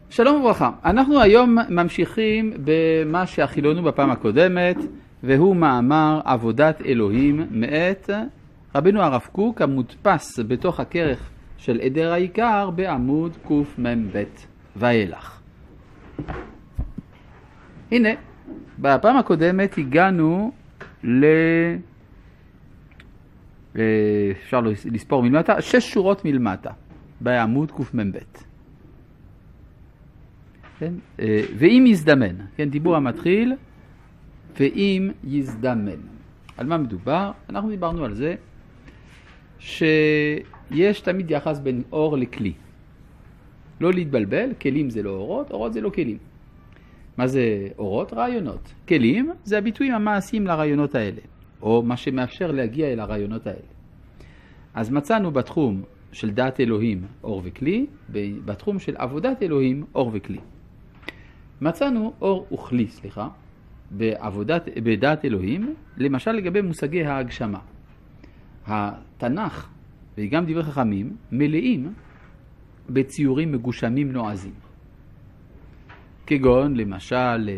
שלום וברכה. אנחנו היום ממשיכים במה שהחילונו בפעם הקודמת, והוא מאמר עבודת אלוהים מאת רבנו הרב קוק, המודפס בתוך הכרך של עדר העיקר בעמוד קמ"ב ואילך. הנה, בפעם הקודמת הגענו אפשר לספור מלמטה, 6 שורות מלמטה בעמוד קמ"ב. כן? ואם יזדמן, כן, דיבור המתחיל, ואם יזדמן. על מה מדובר? אנחנו דיברנו על זה שיש תמיד יחס בין אור לכלי. לא להתבלבל, כלים זה לא אורות, אורות זה לא כלים. מה זה אורות? רעיונות. כלים זה הביטויים המעשיים לרעיונות האלה, או מה שמאפשר להגיע אל הרעיונות האלה. אז מצאנו בתחום של דעת אלוהים אור וכלי, בתחום של עבודת אלוהים אור וכלי. מצאנו אור וכלי, בדעת אלוהים, למשל לגבי מושגי ההגשמה. התנ"ך וגם דברי חכמים מלאים בציורים מגושמים נועזים. כגון למשל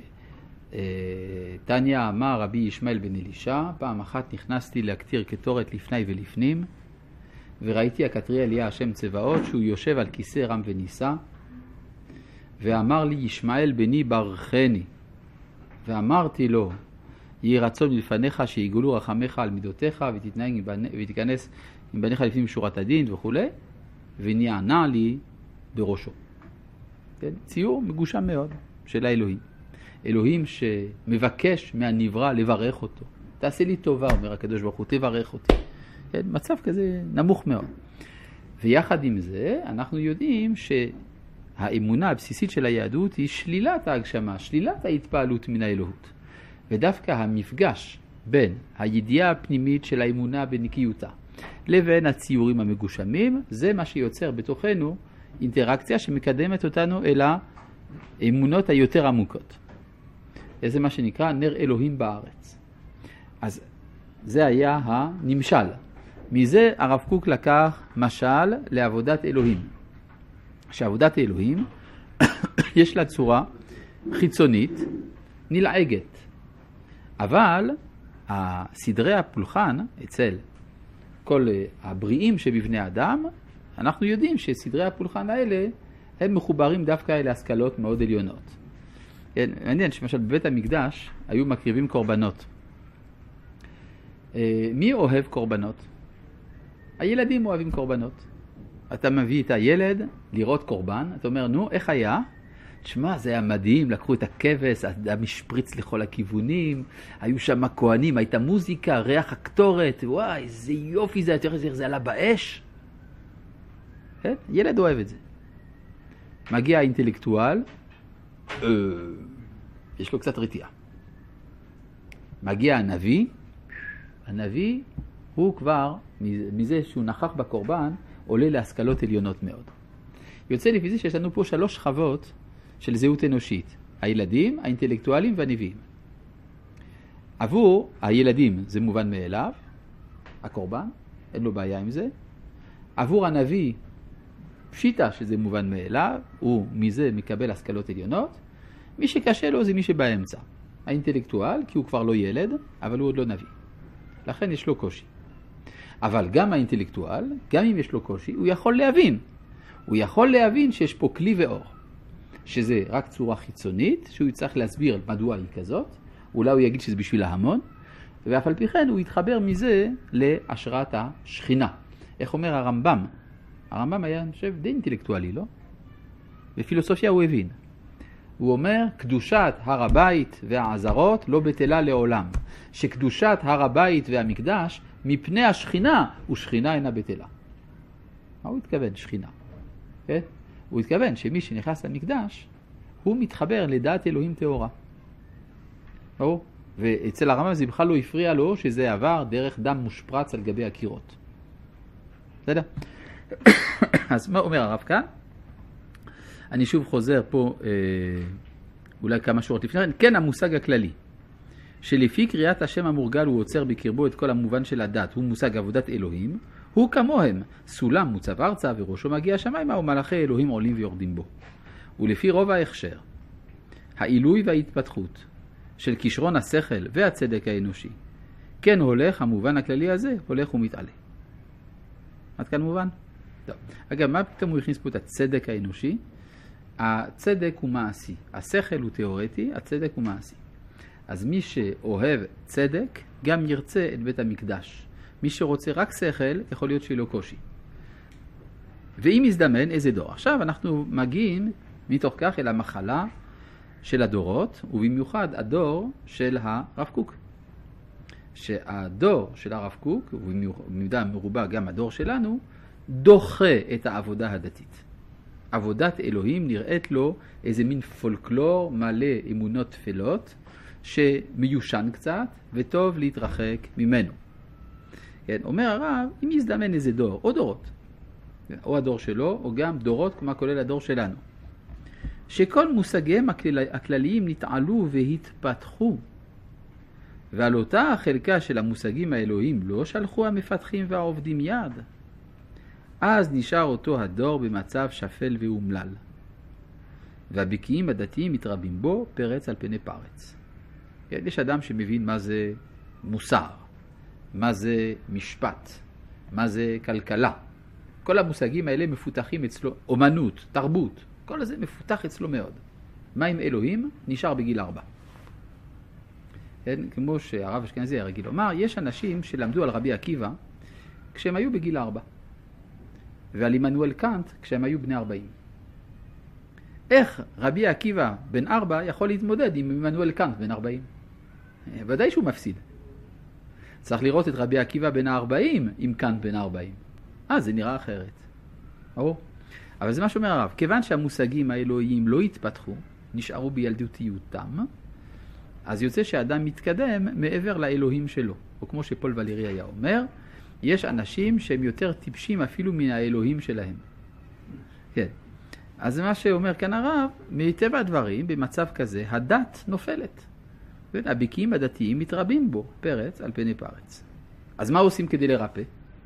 תניא אמר רבי ישמעאל בן אלישע, פעם אחת נכנסתי להקטיר קטורת לפני ולפנים, וראיתי הקטרי אליה השם צבאות שהוא יושב על כיסא רם ונישא, ואמר לי ישמעאל בני ברכני, ואמרתי לו יהי רצון מלפניך שיגולו רחמך על מידותיך ותיכנס עם בניך לפנים שורת הדין וכו', ונענה לי בראשו. כן? ציור מגושם מאוד של האלוהים. אלוהים שמבקש מהנברא לברך אותו. תעשה לי טובה, אומר הקדוש ברוך הוא, תברך אותי. כן? מצב כזה נמוך מאוד. ויחד עם זה אנחנו יודעים האמונה הבסיסית של היהדות היא שלילת ההגשמה, שלילת ההתפעלות מן האלוהות. ודווקא המפגש בין הידיעה הפנימית של האמונה בנקיותה לבין הציורים המגושמים, זה מה שיוצר בתוכנו אינטראקציה שמקדמת אותנו אל האמונות היותר עמוקות. זה מה שנקרא נר אלוהים בארץ. אז זה היה הנמשל. מזה הרב קוק לקח משל לעבודת אלוהים. שעבודת אלוהים יש לה צורה חיצונית נלעגת. אבל סדרי הפולחן אצל כל הבריאים שבבני אדם, אנחנו יודעים שסדרי הפולחן האלה הם מחוברים דווקא אל השכלות מאוד עליונות. מעניין שמשל בבית המקדש היו מקריבים קורבנות. מי אוהב קורבנות? הילדים אוהבים קורבנות. אתה מביא את הילד לראות קורבן, אתה אומר, נו, איך היה? תשמע, זה היה מדהים, לקחו את הכבש, המשפריץ לכל הכיוונים, היו שם כהנים, הייתה מוזיקה, ריח הקטורת, וואי, איזה יופי זה, זה עלה באש. כן? ילד אוהב את זה. מגיע האינטלקטואל, יש לו קצת רתיעה. מגיע הנביא הוא כבר, מזה שהוא נכח בקורבן, עולה להשכלות עליונות מאוד. יוצא לפי זה שיש לנו פה 3 שכבות של זהות אנושית. הילדים, האינטלקטואלים והנביאים. עבור הילדים זה מובן מאליו, הקורבן, אין לו בעיה עם זה. עבור הנביא, פשיטה שזה מובן מאליו, הוא מזה מקבל השכלות עליונות. מי שקשה לו זה מי שבאמצע. האינטלקטואל, כי הוא כבר לא ילד, אבל הוא עוד לא נביא. לכן יש לו קושי. אבל גם האינטלקטואל, גם אם יש לו קושי, הוא יכול להבין. הוא יכול להבין שיש פה כלי ואור. שזה רק צורה חיצונית, שהוא יצטרך להסביר מדוע היא כזאת. אולי הוא יגיד שזה בשביל ההמון. ואף על פי כן הוא יתחבר מזה להשראת השכינה. איך אומר הרמב"ם? הרמב"ם היה, אני חושב, די אינטלקטואלי, לא? בפילוסופיה הוא הבין. הוא אומר, קדושת הר הבית והעזרות לא בטלה לעולם. שקדושת הר הבית והמקדש מפני השכינה, ושכינה אינה בטלה. מה הוא התכוון? שכינה. כן? הוא התכוון שמי שנכנס למקדש, הוא מתחבר לדעת אלוהים טהורה. ואצל הרמב"ם זה בכלל לא הפריע לו שזה עבר דרך דם מושפרץ על גבי הקירות. בסדר? אז מה אומר הרב כאן? אני שוב חוזר פה אולי כמה שורות לפני. כן, המושג הכללי. שלפי קריאת השם המורגל הוא עוצר בקרבו את כל המובן של הדת, הוא מושג עבודת אלוהים, הוא כמוהם, סולם מוצב ארצה וראשו מגיע השמיימה ומלאכי אלוהים עולים ויורדים בו. ולפי רוב ההכשר, העילוי וההתפתחות של כישרון השכל והצדק האנושי, כן הולך, המובן הכללי הזה, הולך ומתעלה. עד כאן מובן? טוב. אגב, מה פתאום הוא הכניס פה את הצדק האנושי? הצדק הוא מעשי. השכל הוא תיאורטי, הצדק הוא מעשי. אז מי שאוהב צדק, גם ירצה את בית המקדש. מי שרוצה רק שכל, יכול להיות שיהיה לו קושי. ואם יזדמן, איזה דור? עכשיו אנחנו מגיעים מתוך כך אל המחלה של הדורות, ובמיוחד הדור של הרב קוק. שהדור של הרב קוק, ובמידה מרובה גם הדור שלנו, דוחה את העבודה הדתית. עבודת אלוהים נראית לו איזה מין פולקלור מלא אמונות תפלות, שמיושן קצת וטוב להתרחק ממנו. כן, אומר הרב, אם יזדמן איזה דור, או דורות, או הדור שלו, או גם דורות, כמו כולל הדור שלנו, שכל מושגיהם הכלליים נתעלו והתפתחו, ועל אותה החלקה של המושגים האלוהים לא שלחו המפתחים והעובדים יד, אז נשאר אותו הדור במצב שפל ואומלל, והבקיעים הדתיים מתרבים בו פרץ על פני פרץ. יש אדם שמבין מה זה מוסר, מה זה משפט, מה זה כלכלה. כל המושגים האלה מפותחים אצלו, אומנות, תרבות, כל זה מפותח אצלו מאוד. מה עם אלוהים? נשאר בגיל 4. כן? כמו שהרב אשכנזי הרגיל אומר, יש אנשים שלמדו על רבי עקיבא כשהם היו בגיל 4, ועל עמנואל קאנט כשהם היו בני 40. איך רבי עקיבא בן 4 יכול להתמודד עם עמנואל קאנט בן 40? ודאי שהוא מפסיד. צריך לראות את רבי עקיבא בן 40 עם קאנט בן 40. זה נראה אחרת. אבל זה מה שאומר הרב. כיוון שהמושגים האלוהיים לא התפתחו, נשארו בילדותיותם, אז יוצא שהאדם מתקדם מעבר לאלוהים שלו. או כמו שפול ולרי היה אומר, יש אנשים שהם יותר טיפשים אפילו מן האלוהים שלהם. כן. אז מה שאומר כאן הרב, מטבע הדברים, במצב כזה, הדת נופלת. והבקיעים הדתיים מתרבים בו, פרץ על פני פרץ. אז מה עושים כדי לרפא?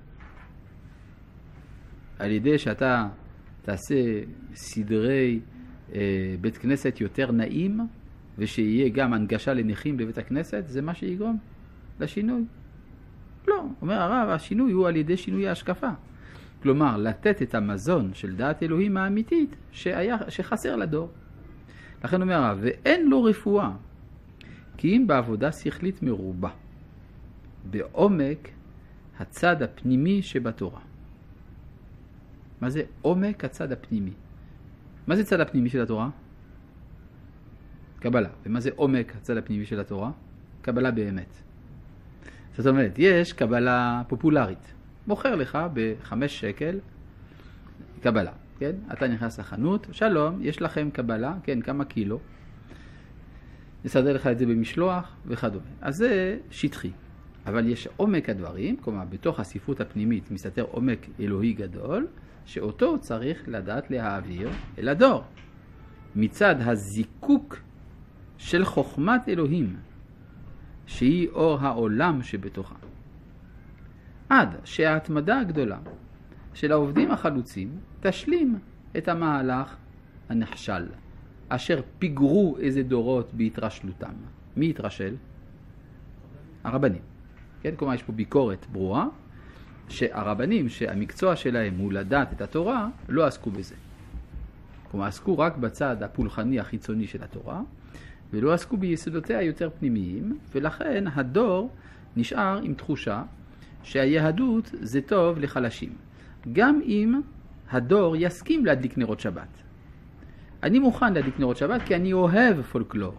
על ידי שאתה תעשה סדרי בית כנסת יותר נעים, ושיהיה גם הנגשה לנכים בבית הכנסת, זה מה שיגרום לשינוי. לא, אומר הרב, השינוי הוא על ידי שינוי ההשקפה. כלומר, לתת את המזון של דעת אלוהים האמיתית שחסר לדור. לכן אומר הרב, ואין לו רפואה, כי אם בעבודה שכלית מרובה, בעומק הצד הפנימי שבתורה. מה זה עומק הצד הפנימי? מה זה צד הפנימי של התורה? קבלה. ומה זה עומק הצד הפנימי של התורה? קבלה באמת. זאת אומרת, יש קבלה פופולרית. מוכר לך ב5 שקל קבלה, כן? אתה נכנס לחנות, שלום, יש לכם קבלה, כן, כמה קילו. נסדר לך את זה במשלוח וכדומה. אז זה שטחי. אבל יש עומק הדברים, כלומר, בתוך הספרות הפנימית מסתתר עומק אלוהי גדול, שאותו צריך לדעת להעביר אל הדור. מצד הזיקוק של חוכמת אלוהים, שהיא אור העולם שבתוכה. עד שההתמדה הגדולה של העובדים החלוצים תשלים את המהלך הנחשל, אשר פיגרו איזה דורות בהתרשלותם. מי התרשל? הרבנים. כן, כלומר יש פה ביקורת ברורה, שהרבנים שהמקצוע שלהם הוא לדעת את התורה, לא עסקו בזה. כלומר עסקו רק בצד הפולחני החיצוני של התורה, ולא עסקו ביסודותיה יותר פנימיים, ולכן הדור נשאר עם תחושה שהיהדות זה טוב לחלשים. גם אם הדור יסכים להדליק נרות שבת. אני מוכן להדליק נרות שבת כי אני אוהב פולקלור.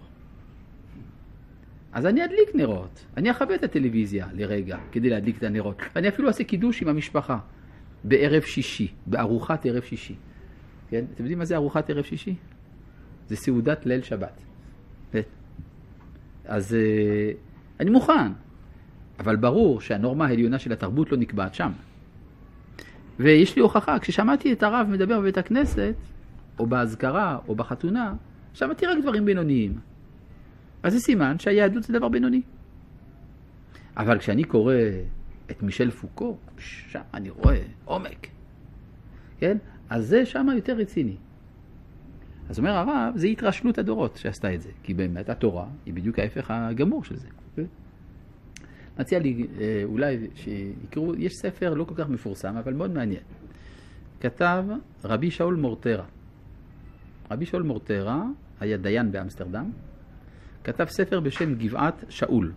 אז אני אדליק נרות. אני אכבה את הטלוויזיה לרגע כדי להדליק את הנרות. אני אפילו אעשה קידוש עם המשפחה בערב שישי, בארוחת ערב שישי. כן? אתם יודעים מה זה ארוחת ערב שישי? זה סעודת ליל שבת. אז אני מוכן. אבל ברור שהנורמה העליונה של התרבות לא נקבעת שם. ויש לי הוכחה, כששמעתי את הרב מדבר בבית הכנסת, או בהזכרה, או בחתונה, שמעתי רק דברים בינוניים. אז זה סימן שהיהדות זה דבר בינוני. אבל כשאני קורא את מישל פוקו, שם אני רואה עומק. כן? אז זה שם יותר רציני. אז אומר הרב, זה התרשלות הדורות שעשתה את זה, כי באמת התורה היא בדיוק ההפך הגמור של זה. מציע לי אולי שיקראו, יש ספר לא כל כך מפורסם, אבל מאוד מעניין. כתב רבי שאול מורטרה. רבי שאול מורטרה היה דיין באמסטרדם, כתב ספר בשם גבעת שאול.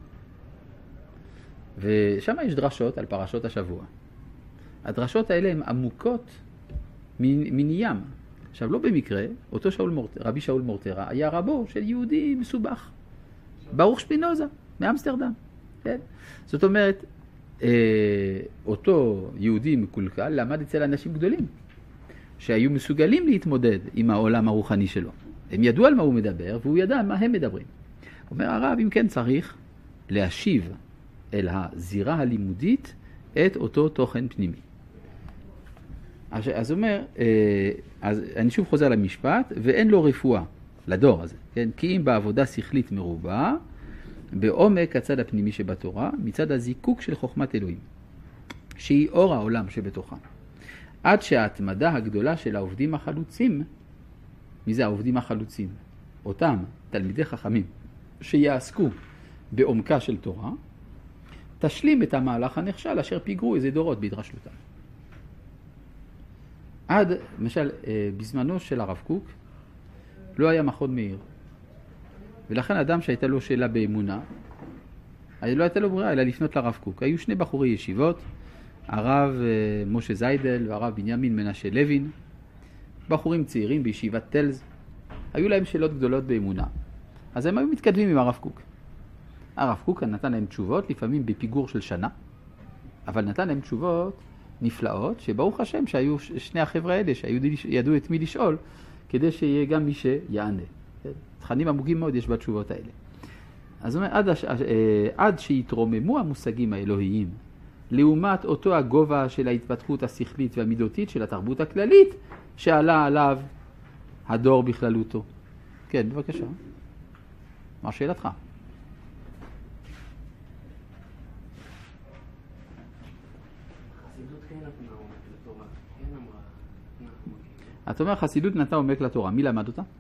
ושם יש דרשות על פרשות השבוע. הדרשות האלה הן עמוקות מניים. עכשיו, לא במקרה, אותו רבי שאול מורטרה היה רבו של יהודי מסובך, ברוך שפינוזה, מאמסטרדם. כן? זאת אומרת, אותו יהודי מקולקל למד אצל אנשים גדולים, שהיו מסוגלים להתמודד עם העולם הרוחני שלו. הם ידעו על מה הוא מדבר, והוא ידע על מה הם מדברים. אומר הרב, אם כן צריך להשיב אל הזירה הלימודית את אותו תוכן פנימי. אז אומר, אז אני שוב חוזר למשפט, ואין לו רפואה לדור הזה, כן? כי אם בעבודה שכלית מרובה, בעומק הצד הפנימי שבתורה, מצד הזיקוק של חוכמת אלוהים, שהיא אור העולם שבתוכה. עד שההתמדה הגדולה של העובדים החלוצים, מי זה העובדים החלוצים? אותם תלמידי חכמים שיעסקו בעומקה של תורה, תשלים את המהלך הנכשל אשר פיגרו איזה דורות בהתרשלותם. עד, למשל, בזמנו של הרב קוק, לא היה מכון מאיר. ולכן אדם שהייתה לו שאלה באמונה, לא הייתה לו ברירה אלא לפנות לרב קוק. היו שני בחורי ישיבות, הרב משה זיידל והרב בנימין מנשה לוין, בחורים צעירים בישיבת טלז, היו להם שאלות גדולות באמונה. אז הם היו מתכתבים עם הרב קוק. הרב קוק נתן להם תשובות, לפעמים בפיגור של שנה, אבל נתן להם תשובות נפלאות, שברוך השם שהיו שני החבר'ה האלה שידעו את מי לשאול, כדי שיהיה גם מי שיענה. תכנים עמוקים מאוד יש בתשובות האלה. אז הוא אומר, עד שיתרוממו המושגים האלוהיים, לעומת אותו הגובה של ההתפתחות השכלית והמידותית של התרבות הכללית, שעלה עליו הדור בכללותו. כן, בבקשה. מה שאלתך? אתה אומר, חסידות נתנה עומק לתורה. מי למד אותה?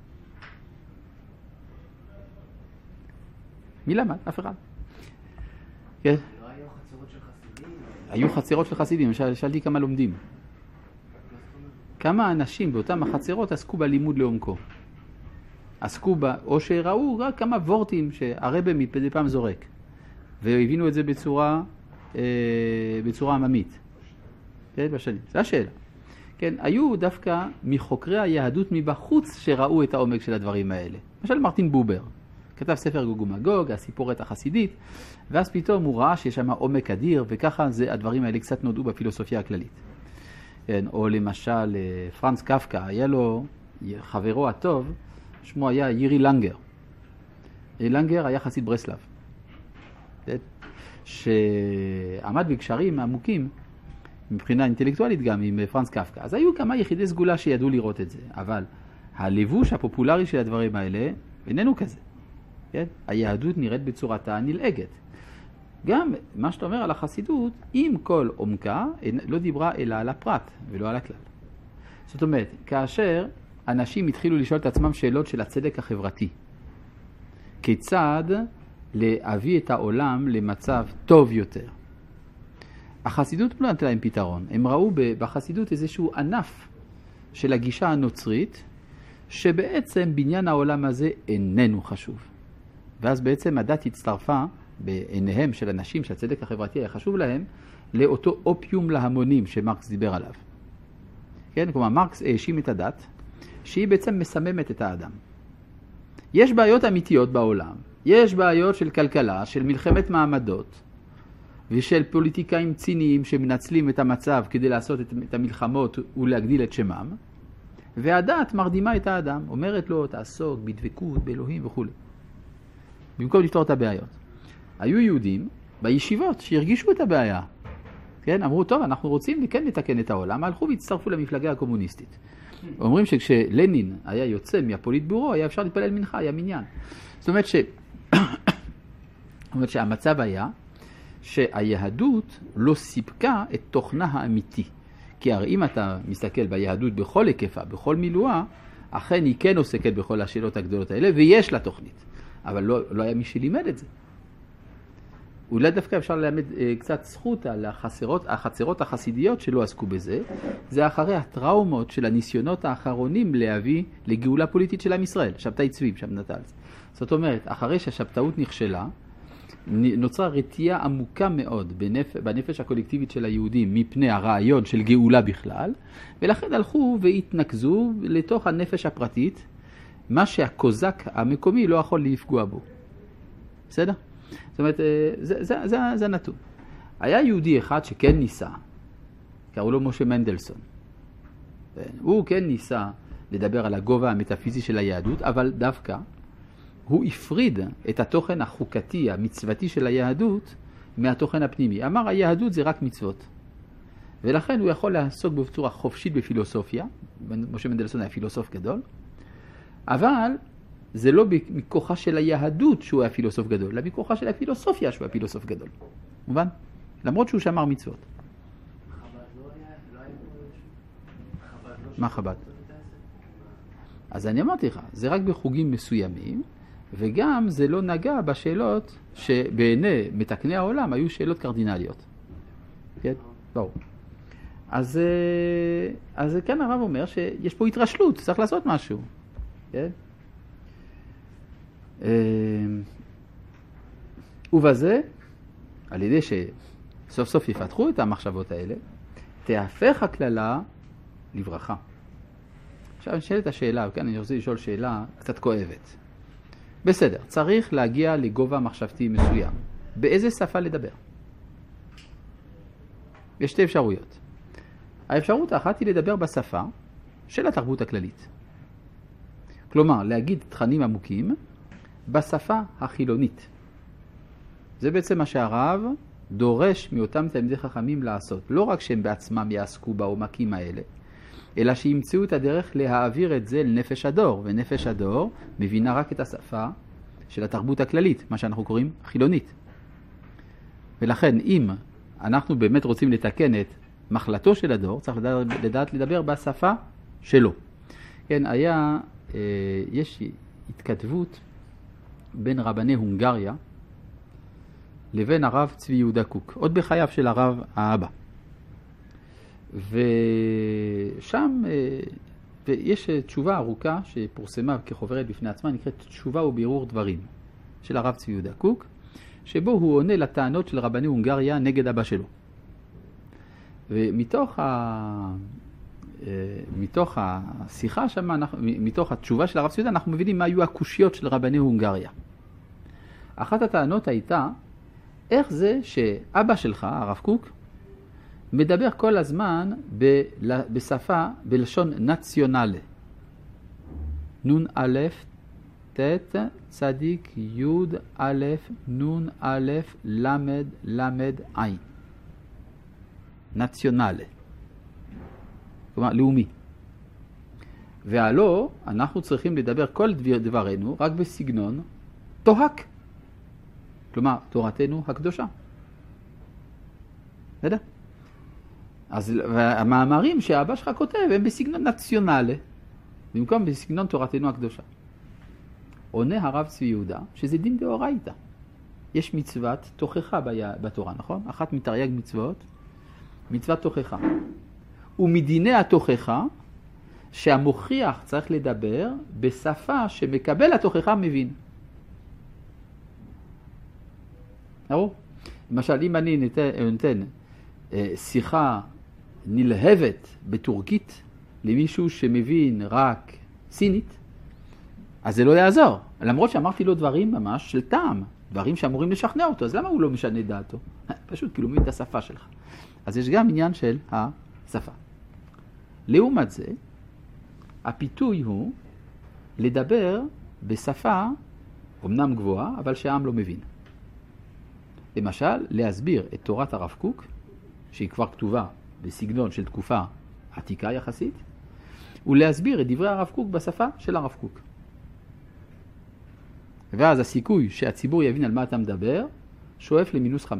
מי למד? אף אחד. כן. לא היו חצרות של חסידים? היו חצרות של חסידים. שאלתי כמה לומדים. כמה אנשים באותם החצרות עסקו בלימוד לעומקו. עסקו בה, או שראו רק כמה וורטים שהרבא מפדי פעם זורק. והבינו את זה בצורה עממית. כן, בשנים. זו השאלה. כן, היו דווקא מחוקרי היהדות מבחוץ שראו את העומק של הדברים האלה. למשל מרטין בובר, כתב ספר גוג ומגוג, הסיפורת החסידית, ואז פתאום הוא ראה שיש שם עומק אדיר, וככה הדברים האלה קצת נודעו בפילוסופיה הכללית. כן, או למשל פרנץ קפקא, היה לו חברו הטוב, שמו היה ירי לנגר. לנגר היה חסיד ברסלב, כן, שעמד בקשרים עמוקים, מבחינה אינטלקטואלית גם עם פרנץ קפקא. אז היו כמה יחידי סגולה שידעו לראות את זה, אבל הלבוש הפופולרי של הדברים האלה איננו כזה. כן? היהדות נראית בצורתה הנלעגת. גם מה שאתה אומר על החסידות, עם כל עומקה, לא דיברה אלא על הפרט ולא על הכלל. זאת אומרת, כאשר אנשים התחילו לשאול את עצמם שאלות של הצדק החברתי, כיצד להביא את העולם למצב טוב יותר, החסידות לא נתנה להם פתרון. הם ראו בחסידות איזשהו ענף של הגישה הנוצרית, שבעצם בניין העולם הזה איננו חשוב. ואז בעצם הדת הצטרפה בעיניהם של אנשים שהצדק החברתי היה חשוב להם, לאותו אופיום להמונים שמרקס דיבר עליו. כן? כלומר, מרקס האשים את הדת, שהיא בעצם מסממת את האדם. יש בעיות אמיתיות בעולם. יש בעיות של כלכלה, של מלחמת מעמדות, ושל פוליטיקאים ציניים שמנצלים את המצב כדי לעשות את המלחמות ולהגדיל את שמם, והדת מרדימה את האדם, אומרת לו תעסוק בדבקות, באלוהים וכו'. במקום לפתור את הבעיות. היו יהודים בישיבות שהרגישו את הבעיה. כן? אמרו, טוב, אנחנו רוצים כן לתקן את העולם, הלכו והצטרפו למפלגה הקומוניסטית. אומרים שכשלנין היה יוצא מהפוליטבורו, היה אפשר להתפלל מנחה, היה מניין. זאת אומרת שהמצב היה שהיהדות לא סיפקה את תוכנה האמיתי. כי הרי אם אתה מסתכל ביהדות בכל היקפה, בכל מילואה, אכן היא כן עוסקת בכל השאלות הגדולות האלה, ויש לה תוכנית. אבל לא היה מי שלימד את זה. אולי דווקא אפשר ללמד קצת זכות על החצרות החסידיות שלא עסקו בזה. זה אחרי הטראומות של הניסיונות האחרונים להביא לגאולה פוליטית של עם ישראל. שבתאי צבי, שם נטל. זאת אומרת, אחרי שהשבתאות נכשלה, נוצרה רתיעה עמוקה מאוד בנפש הקולקטיבית של היהודים מפני הרעיון של גאולה בכלל, ולכן הלכו והתנקזו לתוך הנפש הפרטית, מה שהקוזק המקומי לא יכול לפגוע בו. בסדר? זאת אומרת, זה נתון. היה יהודי אחד שכן ניסה, קראו לו משה מנדלסון. הוא כן ניסה לדבר על הגובה המטאפיזי של היהדות, אבל דווקא הוא הפריד את התוכן החוקתי, המצוותי של היהדות, מהתוכן הפנימי. אמר, היהדות זה רק מצוות. ולכן הוא יכול לעסוק בצורה חופשית בפילוסופיה, משה מנדלסון היה פילוסוף גדול, אבל זה לא מכוחה של היהדות שהוא היה פילוסוף גדול, אלא מכוחה של הפילוסופיה שהוא היה פילוסוף גדול. מובן? למרות שהוא שמר מצוות. חב"ד לא היה מה חב"ד? אז אני אמרתי לך, זה רק בחוגים מסוימים, וגם זה לא נגע בשאלות שבעיני מתקני העולם היו שאלות קרדינליות. כן? ברור. אז כאן הרב אומר שיש פה התרשלות, צריך לעשות משהו. כן? ובזה, על ידי שסוף סוף יפתחו את המחשבות האלה, תהפך הכללה לברכה. עכשיו אני שואל את השאלה, וכאן אני רוצה לשאול שאלה קצת כואבת. בסדר, צריך להגיע לגובה מחשבתי מסוים. באיזה שפה לדבר? יש שתי אפשרויות. האפשרות האחת היא לדבר בשפה של התרבות הכללית. כלומר, להגיד תכנים עמוקים בשפה החילונית. זה בעצם מה שהרב דורש מאותם תלמידי חכמים לעשות. לא רק שהם בעצמם יעסקו בעומקים האלה, אלא שימצאו את הדרך להעביר את זה לנפש הדור. ונפש הדור מבינה רק את השפה של התרבות הכללית, מה שאנחנו קוראים חילונית. ולכן, אם אנחנו באמת רוצים לתקן את מחלתו של הדור, צריך לדעת לדבר בשפה שלו. כן, יש התכתבות בין רבני הונגריה לבין הרב צבי יהודה קוק, עוד בחייו של הרב האבא. ושם יש תשובה ארוכה שפורסמה כחוברת בפני עצמה, נקראת תשובה ובירור דברים של הרב צבי יהודה קוק, שבו הוא עונה לטענות של רבני הונגריה נגד אבא שלו. ומתוך השיחה שם, מתוך התשובה של הרב צבי יהודה, אנחנו מבינים מה היו הקושיות של רבני הונגריה. אחת הטענות הייתה, איך זה שאבא שלך, הרב קוק, מדבר כל הזמן בשפה, בלשון נציונלי. נון א', ת', צדיק, יוד, א', נון א', למד, למד, עין. נציונלי. כלומר, לאומי. והלא, אנחנו צריכים לדבר כל דברנו רק בסגנון תוהק. כלומר, תורתנו הקדושה. בסדר? אז המאמרים שהאבא שלך כותב הם בסגנון נציונלי, במקום בסגנון תורתנו הקדושה. עונה הרב צבי יהודה שזה דין דאורייתא. יש מצוות תוכחה בתורה, נכון? אחת מתרי"ג מצוות, מצוות תוכחה. ומדיני התוכחה שהמוכיח צריך לדבר בשפה שמקבל התוכחה מבין. ברור? למשל, אם אני נותן שיחה נלהבת בטורקית למישהו שמבין רק סינית, אז זה לא יעזור. למרות שאמרתי לו דברים ממש של טעם, דברים שאמורים לשכנע אותו, אז למה הוא לא משנה דעתו? פשוט כאילו מבין את השפה שלך. אז יש גם עניין של השפה. לעומת זה, הפיתוי הוא לדבר בשפה אמנם גבוהה, אבל שהעם לא מבין. למשל, להסביר את תורת הרב קוק, שהיא כבר כתובה בסגנון של תקופה עתיקה יחסית, ולהסביר את דברי הרב קוק בשפה של הרב קוק. ואז הסיכוי שהציבור יבין על מה אתה מדבר, שואף ל-5.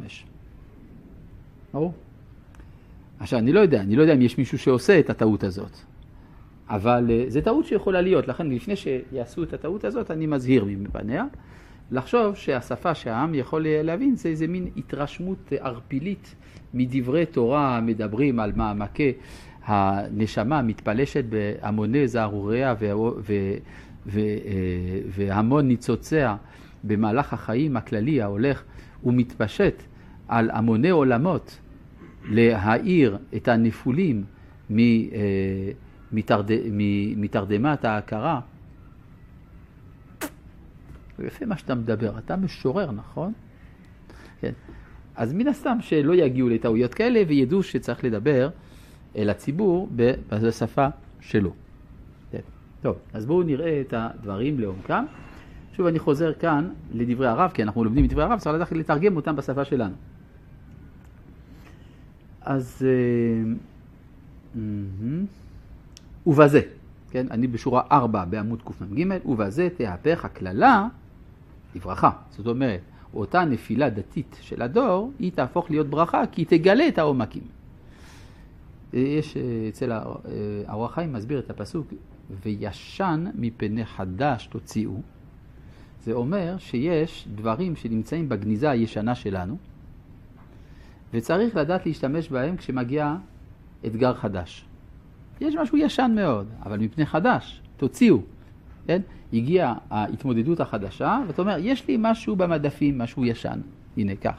ברור? עכשיו, אני לא יודע אם יש מישהו שעושה את הטעות הזאת. אבל זו טעות שיכולה להיות, לכן לפני שיעשו את הטעות הזאת, אני מזהיר מפניה. לחשוב שהשפה שהעם יכול להבין זה איזה מין התרשמות ערפילית מדברי תורה המדברים על מעמקי הנשמה מתפלשת בהמוני זערוריה והמון ניצוציה במהלך החיים הכללי ההולך ומתפשט על המוני עולמות להאיר את הנפולים מתרדמת ההכרה. יפה מה שאתה מדבר, אתה משורר, נכון? כן. אז מן הסתם שלא יגיעו לטעויות כאלה וידעו שצריך לדבר אל הציבור בשפה שלו. כן. טוב, אז בואו נראה את הדברים לעומקם. שוב אני חוזר כאן לדברי הרב, כי אנחנו לומדים את דברי הרב, צריך לדעת לתרגם אותם בשפה שלנו. אז ובזה, כן, אני בשורה 4 בעמוד קמ"ג, ובזה תהפך הכללה לברכה. זאת אומרת, אותה נפילה דתית של הדור, היא תהפוך להיות ברכה, כי היא תגלה את העומקים. יש אצל האור החיים מסביר את הפסוק, וישן מפני חדש תוציאו. זה אומר שיש דברים שנמצאים בגניזה הישנה שלנו, וצריך לדעת להשתמש בהם כשמגיע אתגר חדש. יש משהו ישן מאוד, אבל מפני חדש, תוציאו. כן? הגיעה ההתמודדות החדשה, ואתה אומר, יש לי משהו במדפים, משהו ישן. הנה, כך.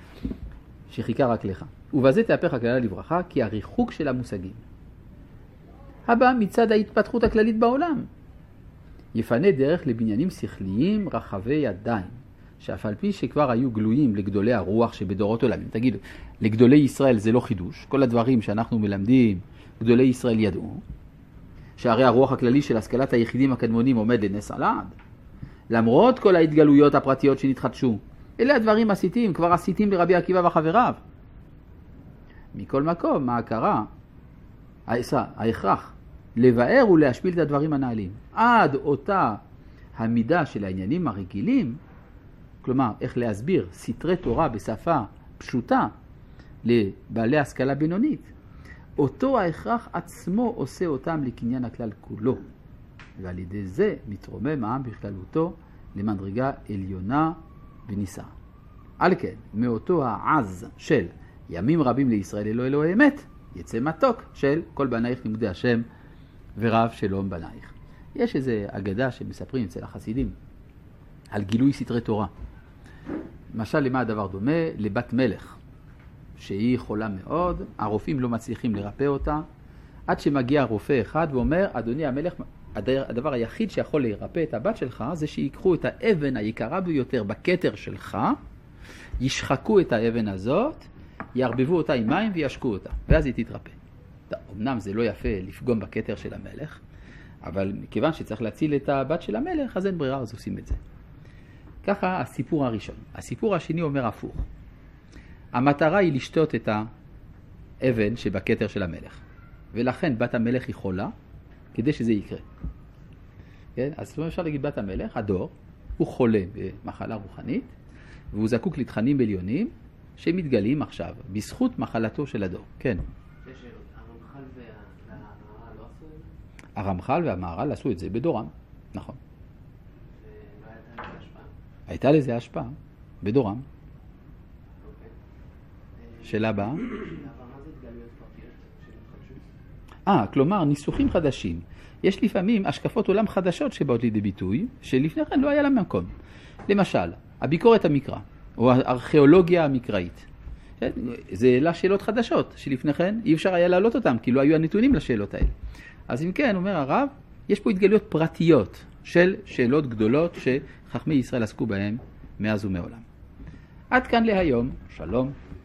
שחיכה רק לך. ובזה תהפך הכללה לברכה, כי הריחוק של המושגים הבא מצד ההתפתחות הכללית בעולם. יפנה דרך לבניינים שכליים רחבי ידיים, שאף על פי שכבר היו גלויים לגדולי הרוח שבדורות עולמים. תגיד, לגדולי ישראל זה לא חידוש. כל הדברים שאנחנו מלמדים, גדולי ישראל ידעו, שהרי הרוח הכללי של השכלת היחידים הקדמונים עומד לנס עלעד. למרות כל ההתגלויות הפרטיות שנתחדשו, אלה הדברים עשיתים, כבר עשיתים לרבי עקיבא וחבריו. מכל מקום, מה ההכרה? ההכרח, לבאר ולהשפיל את הדברים הנעלים. עד אותה המידה של העניינים הרגילים, כלומר, איך להסביר סתרי תורה בשפה פשוטה לבעלי השכלה בינונית, אותו ההכרח עצמו עושה אותם לקניין הכלל כולו. ועל ידי זה מתרומם העם בכללותו למדרגה עליונה ונישא. על כן, מאותו העז של ימים רבים לישראל אלוהי אמת, יצא מתוק של כל בנייך לימודי השם ורב שלום בנייך. יש איזו אגדה שמספרים אצל החסידים על גילוי סתרי תורה. למשל, למה הדבר דומה? לבת מלך, שהיא חולה מאוד, הרופאים לא מצליחים לרפא אותה, עד שמגיע רופא אחד ואומר, אדוני המלך, הדבר היחיד שיכול לרפא את הבת שלך, זה שיקחו את האבן היקרה ביותר בכתר שלך, ישחקו את האבן הזאת, יערבבו אותה עם מים וישקו אותה, ואז היא תתרפא. אמנם זה לא יפה לפגום בכתר של המלך, אבל מכיוון שצריך להציל את הבת של המלך, אז אין ברירה, אז עושים את זה. ככה הסיפור הראשון. הסיפור השני אומר הפוך. המטרה היא לשתות את האבן שבכתר של המלך. ולכן בת המלך היא חולה, כדי שזה יקרה. כן? אז זאת אומרת, אפשר להגיד בת המלך, הדור, הוא חולה במחלה רוחנית, והוא זקוק לתכנים עליונים, שמתגלים עכשיו, בזכות מחלתו של הדור. כן. הרמח"ל והמהר"ל לא עשו את זה? הרמח"ל והמהר"ל עשו את זה בדורם, נכון. ולא הייתה לזה השפעה? הייתה לזה השפעה, בדורם. שאלה הבאה. מה זה התגלויות פרטיות שנתחדשו? כלומר, ניסוחים חדשים. יש לפעמים השקפות עולם חדשות שבאות לידי ביטוי, שלפני כן לא היה להם מקום. למשל, הביקורת המקרא, או הארכיאולוגיה המקראית. זה העלה שאלות חדשות, שלפני כן אי אפשר היה להעלות אותם, כי לא היו הנתונים לשאלות האלה. אז אם כן, אומר הרב, יש פה התגלויות פרטיות של שאלות גדולות שחכמי ישראל עסקו בהן מאז ומעולם. עד כאן להיום, שלום.